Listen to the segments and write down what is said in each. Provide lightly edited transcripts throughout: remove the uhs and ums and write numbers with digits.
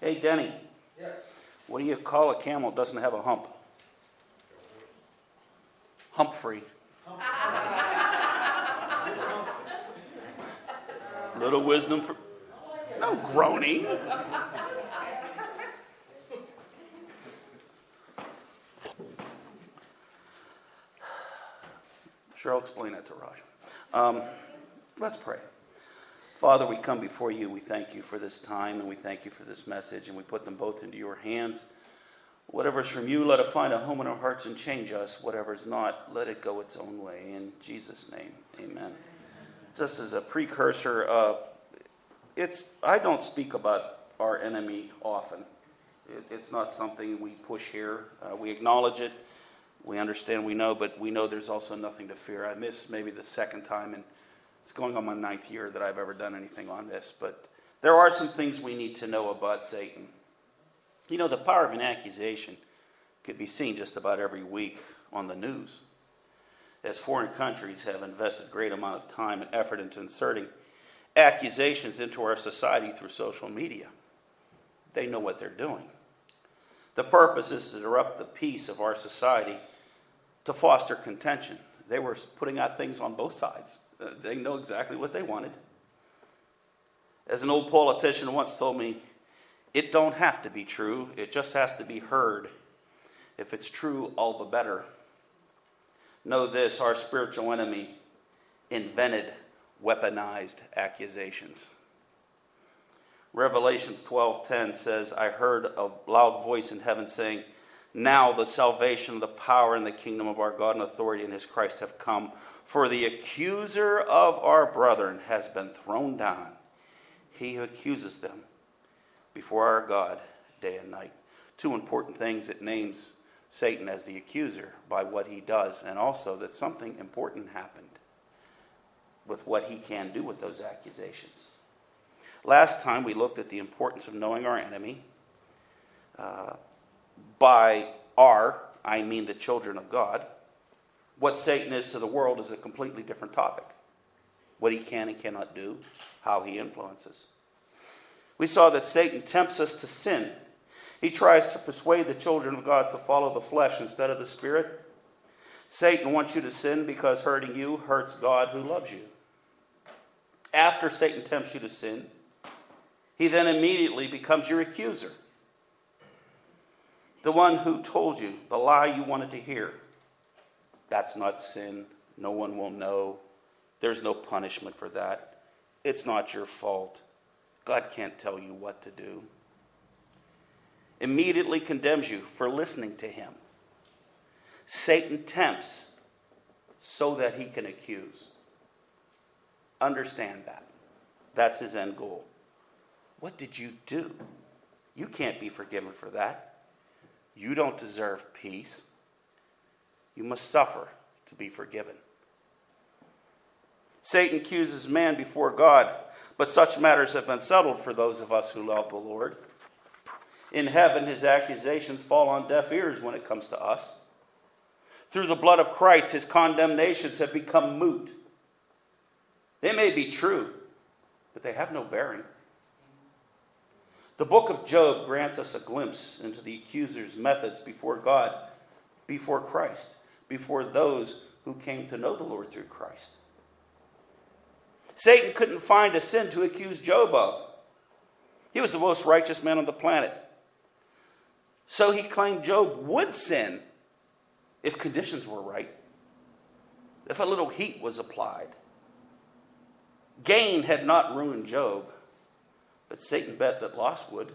Hey, Denny. Yes. What do you call a camel that doesn't have a hump? Humphrey. Little wisdom for... No groaning. Sure, I'll explain that to Raj. Let's pray. Father, we come before you. We thank you for this time, and we thank you for this message, and we put them both into your hands. Whatever's from you, let it find a home in our hearts and change us. Whatever's not, let it go its own way. In Jesus' name, amen. Just as a precursor, I don't speak about our enemy often. It's not something we push here. We acknowledge it. We understand, we know, but we know there's also nothing to fear. I missed maybe the second time, and it's going on my 9th year that I've ever done anything on this. But there are some things we need to know about Satan. You know, the power of an accusation could be seen just about every week on the news. As foreign countries have invested a great amount of time and effort into inserting accusations into our society through social media. They know what they're doing. The purpose is to disrupt the peace of our society, to foster contention. They were putting out things on both sides. They know exactly what they wanted. As an old politician once told me, it don't have to be true, it just has to be heard. If it's true, all the better. Know this, our spiritual enemy invented weaponized accusations. Revelations 12:10 says, I heard a loud voice in heaven saying, now the salvation, the power, and the kingdom of our God and authority in his Christ have come. For the accuser of our brethren has been thrown down. He who accuses them before our God day and night. Two important things. It names Satan as the accuser by what he does, and also that something important happened with what he can do with those accusations. Last time we looked at the importance of knowing our enemy. By our, I mean the children of God. What Satan is to the world is a completely different topic. What he can and cannot do, how he influences. We saw that Satan tempts us to sin. He tries to persuade the children of God to follow the flesh instead of the Spirit. Satan wants you to sin because hurting you hurts God who loves you. After Satan tempts you to sin, he then immediately becomes your accuser. The one who told you the lie you wanted to hear. That's not sin. No one will know. There's no punishment for that. It's not your fault. God can't tell you what to do. Immediately condemns you for listening to him. Satan tempts so that he can accuse. Understand that. That's his end goal. What did you do? You can't be forgiven for that. You don't deserve peace. You must suffer to be forgiven. Satan accuses man before God, but such matters have been settled for those of us who love the Lord. In heaven, his accusations fall on deaf ears when it comes to us. Through the blood of Christ, his condemnations have become moot. They may be true, but they have no bearing. The book of Job grants us a glimpse into the accuser's methods before God, before Christ, before those who came to know the Lord through Christ. Satan couldn't find a sin to accuse Job of. He was the most righteous man on the planet. So he claimed Job would sin if conditions were right, if a little heat was applied. Gain had not ruined Job, but Satan bet that loss would.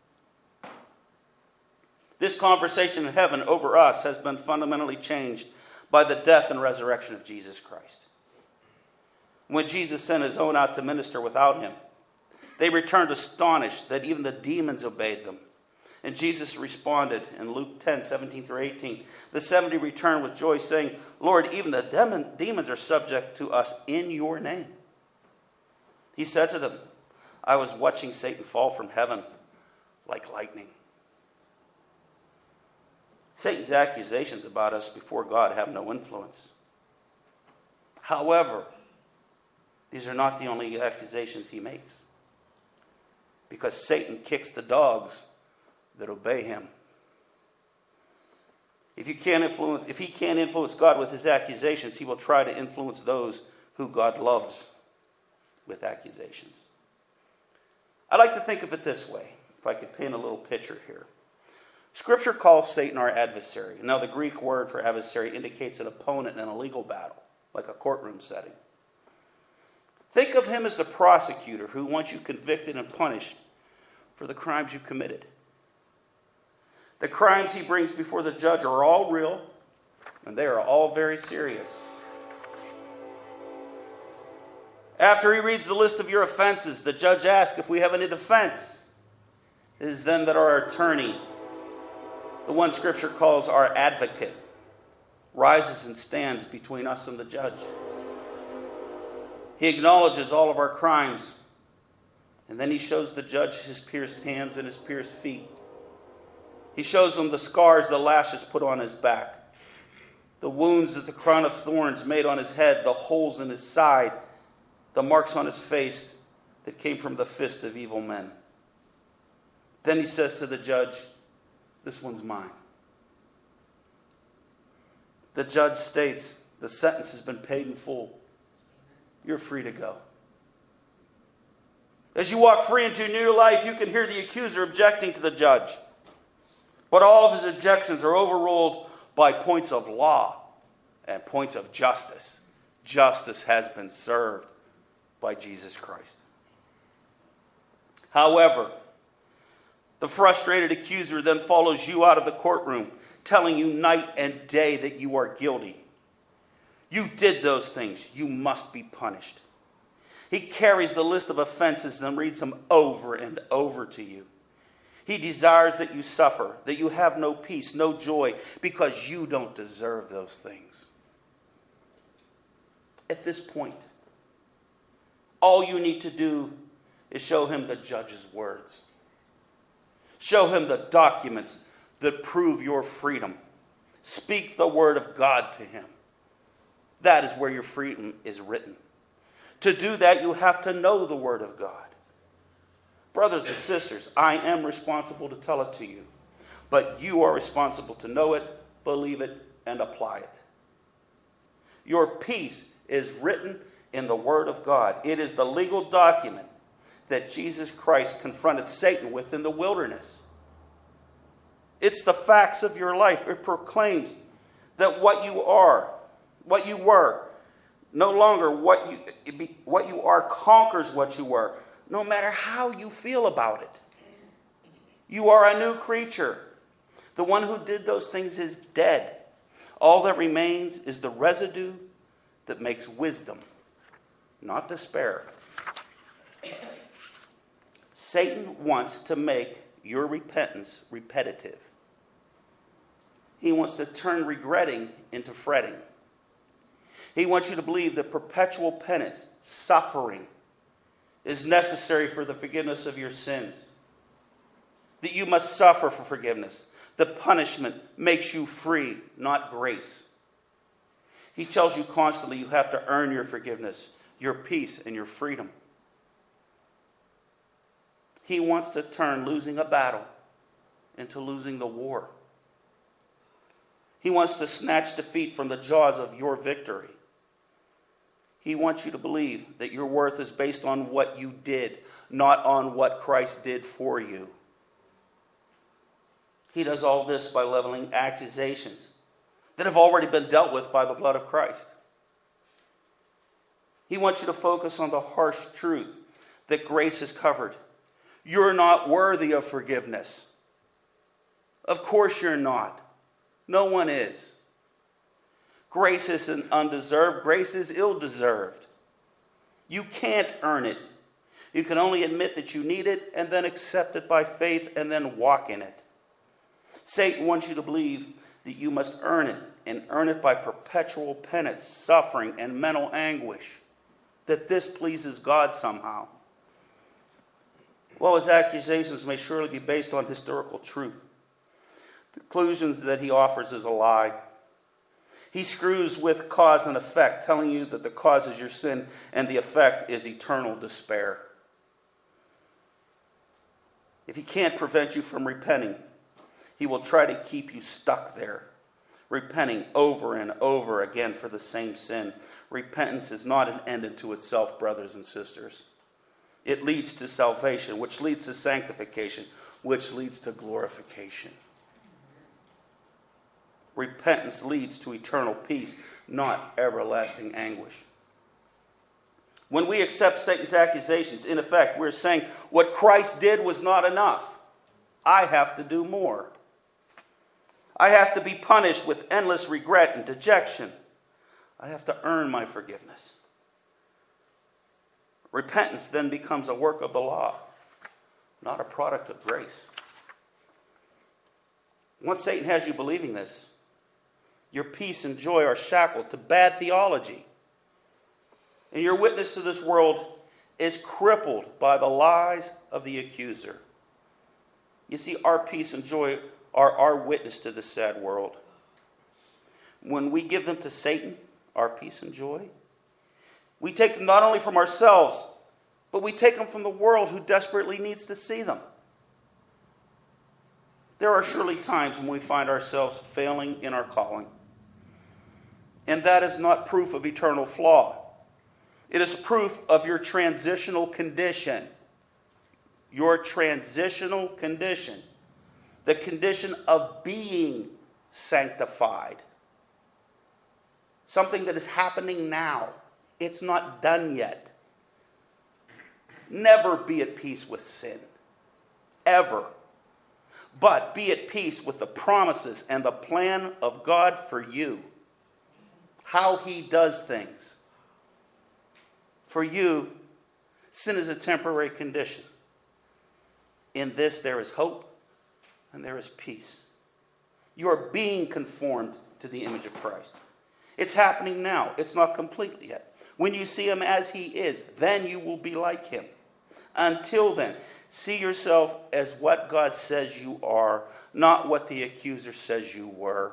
This conversation in heaven over us has been fundamentally changed by the death and resurrection of Jesus Christ. When Jesus sent his own out to minister without him, they returned astonished that even the demons obeyed them. And Jesus responded in Luke 10:17-18. The 70 returned with joy, saying, Lord, even the demons are subject to us in your name. He said to them, I was watching Satan fall from heaven like lightning. Satan's accusations about us before God have no influence. However, these are not the only accusations he makes. because Satan kicks the dogs that obey him. If he can't influence God with his accusations, he will try to influence those who God loves with accusations. I like to think of it this way, if I could paint a little picture here. Scripture calls Satan our adversary. Now, the Greek word for adversary indicates an opponent in a legal battle, like a courtroom setting. Think of him as the prosecutor who wants you convicted and punished for the crimes you've committed. The crimes he brings before the judge are all real, and they are all very serious. After he reads the list of your offenses, the judge asks if we have any defense. It is then that our attorney, the one Scripture calls our advocate, rises and stands between us and the judge. He acknowledges all of our crimes, and then he shows the judge his pierced hands and his pierced feet. He shows him the scars the lashes put on his back, the wounds that the crown of thorns made on his head, the holes in his side, the marks on his face that came from the fist of evil men. Then he says to the judge, "This one's mine." The judge states, "The sentence has been paid in full. You're free to go." As you walk free into new life, you can hear the accuser objecting to the judge. But all of his objections are overruled by points of law and points of justice. Justice has been served by Jesus Christ. However, the frustrated accuser then follows you out of the courtroom, telling you night and day that you are guilty. You did those things. You must be punished. He carries the list of offenses and reads them over and over to you. He desires that you suffer, that you have no peace, no joy, because you don't deserve those things. At this point, all you need to do is show him the judge's words. Show him the documents that prove your freedom. Speak the word of God to him. That is where your freedom is written. To do that, you have to know the word of God. Brothers and sisters, I am responsible to tell it to you, but you are responsible to know it, believe it, and apply it. Your peace is written in the Word of God. It is the legal document that Jesus Christ confronted Satan with in the wilderness. It's the facts of your life. It proclaims that what you were, no longer what you are conquers what you were, no matter how you feel about it. You are a new creature. The one who did those things is dead. All that remains is the residue that makes wisdom, not despair. Satan wants to make your repentance repetitive. He wants to turn regretting into fretting. He wants you to believe that perpetual penance, suffering, is necessary for the forgiveness of your sins. That you must suffer for forgiveness. The punishment makes you free, not grace. He tells you constantly you have to earn your forgiveness, your peace, and your freedom. He wants to turn losing a battle into losing the war. He wants to snatch defeat from the jaws of your victory. He wants you to believe that your worth is based on what you did, not on what Christ did for you. He does all this by leveling accusations that have already been dealt with by the blood of Christ. He wants you to focus on the harsh truth that grace has covered. You're not worthy of forgiveness. Of course you're not. No one is. Grace isn't undeserved. Grace is ill-deserved. You can't earn it. You can only admit that you need it and then accept it by faith and then walk in it. Satan wants you to believe that you must earn it and earn it by perpetual penance, suffering, and mental anguish. That this pleases God somehow. While his accusations may surely be based on historical truth, the conclusions that he offers is a lie. He screws with cause and effect, telling you that the cause is your sin and the effect is eternal despair. if he can't prevent you from repenting, he will try to keep you stuck there, repenting over and over again for the same sin. Repentance is not an end unto itself, brothers and sisters. It leads to salvation, which leads to sanctification, which leads to glorification. Repentance leads to eternal peace, not everlasting anguish. When we accept Satan's accusations, in effect, we're saying what Christ did was not enough. I have to do more. I have to be punished with endless regret and dejection. I have to earn my forgiveness. Repentance then becomes a work of the law, not a product of grace. Once Satan has you believing this, your peace and joy are shackled to bad theology. And your witness to this world is crippled by the lies of the accuser. You see, our peace and joy are our witness to this sad world. When we give them to Satan, our peace and joy, we take them not only from ourselves, but we take them from the world who desperately needs to see them. There are surely times when we find ourselves failing in our calling. And that is not proof of eternal flaw. It is proof of your transitional condition. Your transitional condition. The condition of being sanctified. Something that is happening now. It's not done yet. Never be at peace with sin. Ever. But be at peace with the promises and the plan of God for you. How he does things. For you, sin is a temporary condition. In this there is hope and there is peace. You are being conformed to the image of Christ. It's happening now. It's not complete yet. When you see him as he is, then you will be like him. Until then, see yourself as what God says you are, not what the accuser says you were.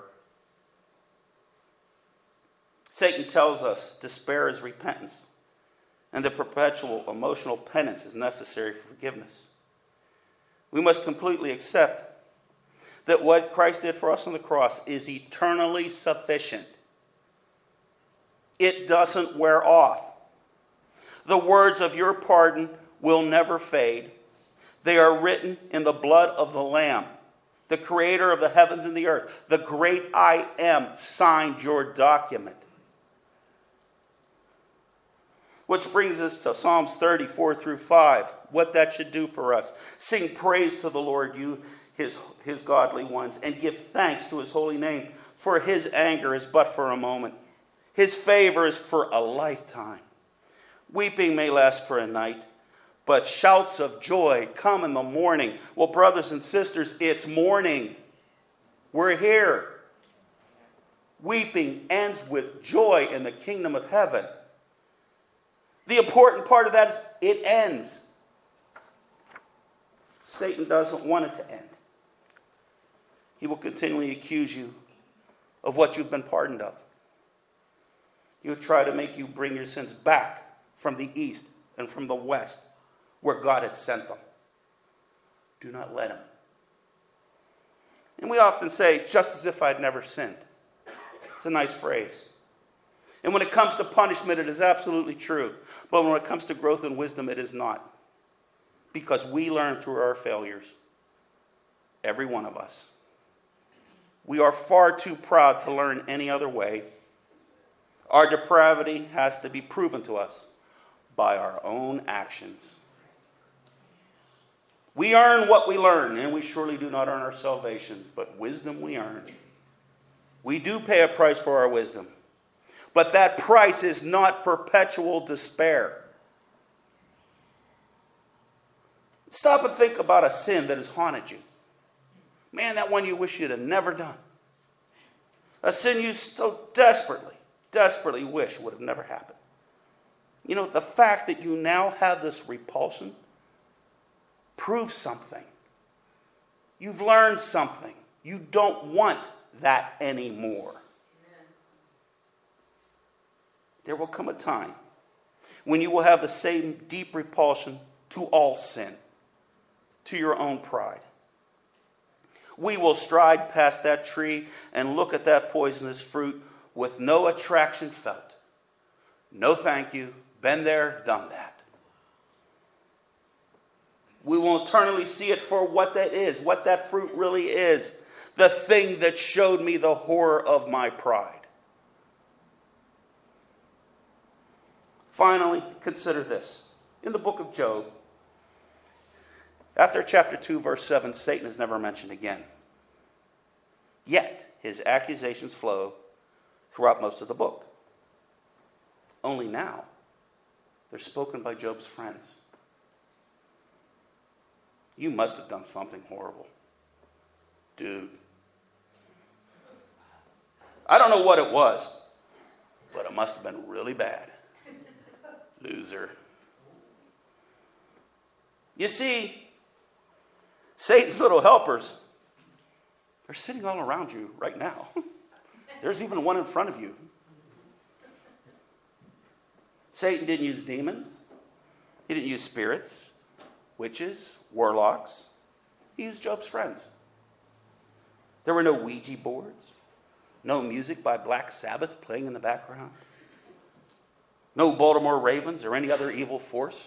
Satan tells us despair is repentance, and the perpetual emotional penance is necessary for forgiveness. We must completely accept that what Christ did for us on the cross is eternally sufficient. It doesn't wear off. The words of your pardon will never fade. They are written in the blood of the Lamb. The creator of the heavens and the earth, the great I Am, signed your document. Which brings us to Psalms 34 through 5. What that should do for us. Sing praise to the Lord, you, his godly ones, and give thanks to his holy name. For his anger is but for a moment. His favor is for a lifetime. Weeping may last for a night, but shouts of joy come in the morning. Well, brothers and sisters, it's morning. We're here. Weeping ends with joy in the kingdom of heaven. The important part of that is it ends. Satan doesn't want it to end. He will continually accuse you of what you've been pardoned of. He'll try to make you bring your sins back from the east and from the west, where God had sent them. Do not let him. And we often say, just as if I'd never sinned. It's a nice phrase. And when it comes to punishment, it is absolutely true. But when it comes to growth and wisdom, it is not. Because we learn through our failures. Every one of us. We are far too proud to learn any other way. Our depravity has to be proven to us by our own actions. We earn what we learn, and we surely do not earn our salvation, but wisdom we earn. We do pay a price for our wisdom, but that price is not perpetual despair. Stop and think about a sin that has haunted you. Man, that one you wish you'd have never done. A sin you so desperately wish would have never happened. You know, the fact that you now have this repulsion proves something. You've learned something. You don't want that anymore. Amen. There will come a time when you will have the same deep repulsion to all sin, to your own pride. We will stride past that tree and look at that poisonous fruit with no attraction felt. No thank you. Been there, done that. We will eternally see it for what that is, what that fruit really is. The thing that showed me the horror of my pride. Finally, consider this. In the book of Job, after chapter 2, verse 7, Satan is never mentioned again. Yet, his accusations flow throughout most of the book. Only now, they're spoken by Job's friends. You must have done something horrible. Dude. I don't know what it was, but it must have been really bad. Loser. You see, Satan's little helpers are sitting all around you right now. There's even one in front of you. Satan didn't use demons. He didn't use spirits, witches, warlocks. He used Job's friends. There were no Ouija boards, no music by Black Sabbath playing in the background, no Baltimore Ravens or any other evil force.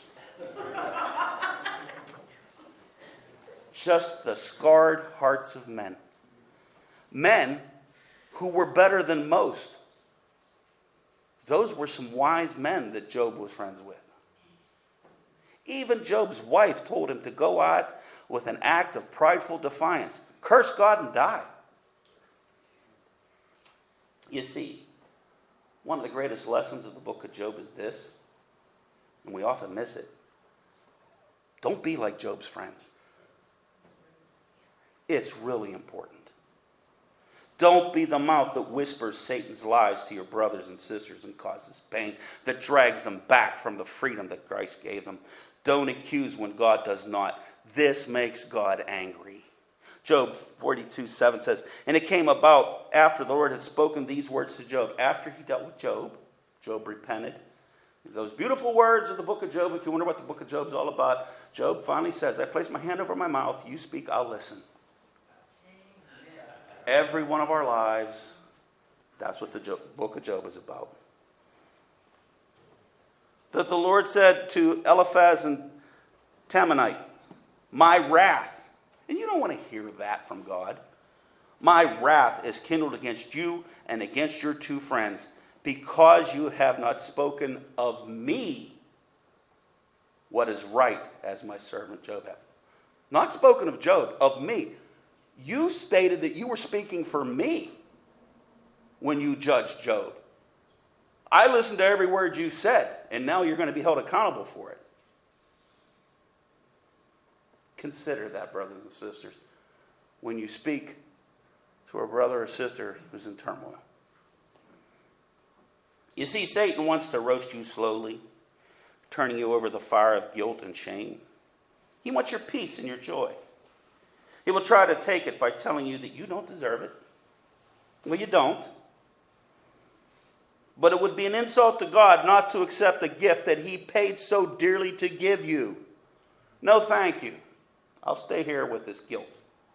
Just the scarred hearts of men. Men who were better than most. Those were some wise men that Job was friends with. Even Job's wife told him to go out with an act of prideful defiance. Curse God and die. You see, one of the greatest lessons of the book of Job is this, and we often miss it. Don't be like Job's friends. It's really important. Don't be the mouth that whispers Satan's lies to your brothers and sisters and causes pain, that drags them back from the freedom that Christ gave them. Don't accuse when God does not. This makes God angry. Job 42:7 says, and it came about after the Lord had spoken these words to Job. After he dealt with Job, Job repented. Those beautiful words of the book of Job, if you wonder what the book of Job is all about, Job finally says, I place my hand over my mouth. You speak, I'll listen. Every one of our lives, that's what the book of Job is about. That the Lord said to Eliphaz and Temanite, my wrath, and you don't want to hear that from God, my wrath is kindled against you and against your two friends, because you have not spoken of me what is right, as my servant Job hath. Not spoken of Job, of me. You stated that you were speaking for me when you judged Job. I listened to every word you said, and now you're going to be held accountable for it. Consider that, brothers and sisters, when you speak to a brother or sister who's in turmoil. You see, Satan wants to roast you slowly, turning you over the fire of guilt and shame. He wants your peace and your joy. He will try to take it by telling you that you don't deserve it. Well, you don't. But it would be an insult to God not to accept the gift that he paid so dearly to give you. No, thank you. I'll stay here with this guilt.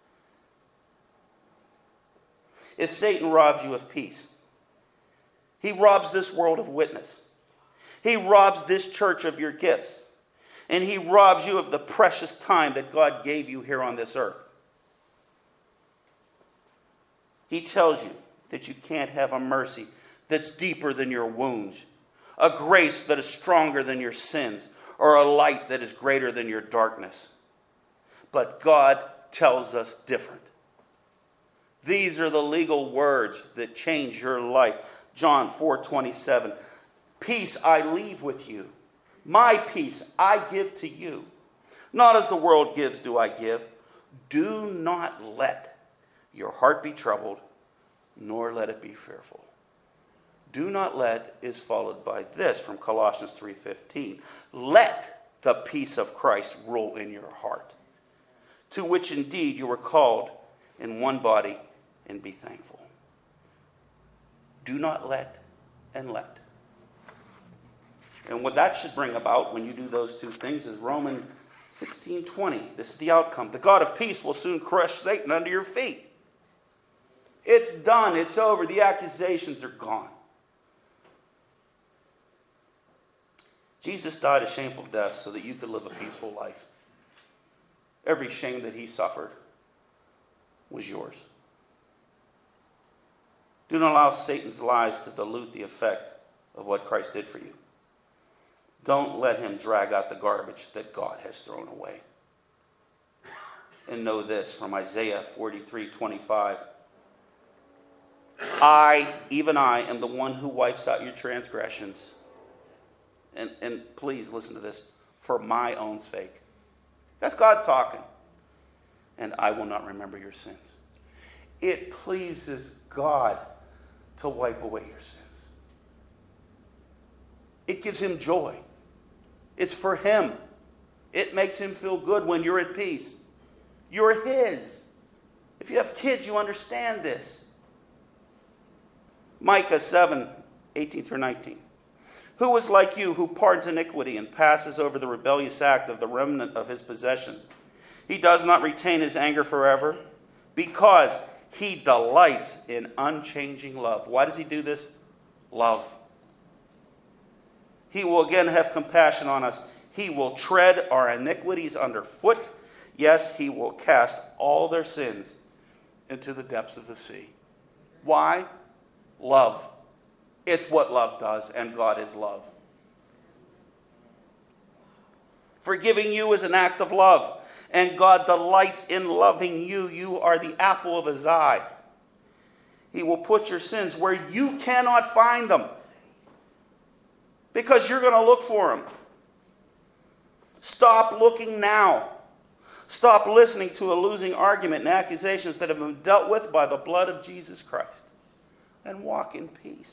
If Satan robs you of peace, he robs this world of witness. He robs this church of your gifts. And he robs you of the precious time that God gave you here on this earth. He tells you that you can't have a mercy that's deeper than your wounds, a grace that is stronger than your sins, or a light that is greater than your darkness. But God tells us different. These are the legal words that change your life. John 4:27. Peace I leave with you. My peace I give to you. Not as the world gives do I give. Do not let your heart be troubled, nor let it be fearful. Do not let is followed by this from Colossians 3:15. Let the peace of Christ rule in your heart, to which indeed you were called in one body, and be thankful. Do not let and let. And what that should bring about when you do those two things is Romans 16:20. This is the outcome. The God of peace will soon crush Satan under your feet. It's done. It's over. The accusations are gone. Jesus died a shameful death so that you could live a peaceful life. Every shame that he suffered was yours. Do not allow Satan's lies to dilute the effect of what Christ did for you. Don't let him drag out the garbage that God has thrown away. And know this from Isaiah 43:25. Even I, am the one who wipes out your transgressions. And please listen to this. For my own sake. That's God talking. And I will not remember your sins. It pleases God to wipe away your sins. It gives him joy. It's for him. It makes him feel good when you're at peace. You're his. If you have kids, you understand this. Micah 7:18-19. Who is like you, who pardons iniquity and passes over the rebellious act of the remnant of his possession? He does not retain his anger forever, because he delights in unchanging love. Why does he do this? Love. He will again have compassion on us. He will tread our iniquities underfoot. Yes, he will cast all their sins into the depths of the sea. Why? Love. It's what love does, and God is love. Forgiving you is an act of love, and God delights in loving you. You are the apple of his eye. He will put your sins where you cannot find them, because you're going to look for them. Stop looking now. Stop listening to a losing argument and accusations that have been dealt with by the blood of Jesus Christ, and walk in peace.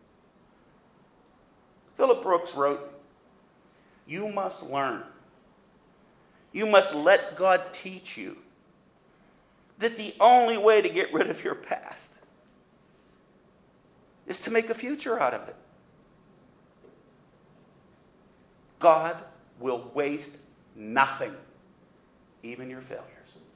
Philip Brooks wrote, you must learn. You must let God teach you that the only way to get rid of your past is to make a future out of it. God will waste nothing, even your failures.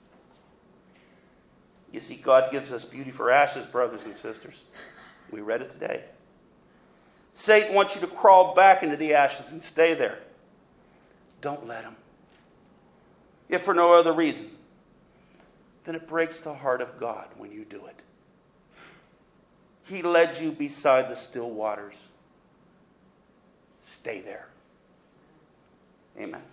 You see, God gives us beauty for ashes, brothers and sisters. We read it today. Satan wants you to crawl back into the ashes and stay there. Don't let him. If for no other reason, then it breaks the heart of God when you do it. He led you beside the still waters. Stay there. Amen.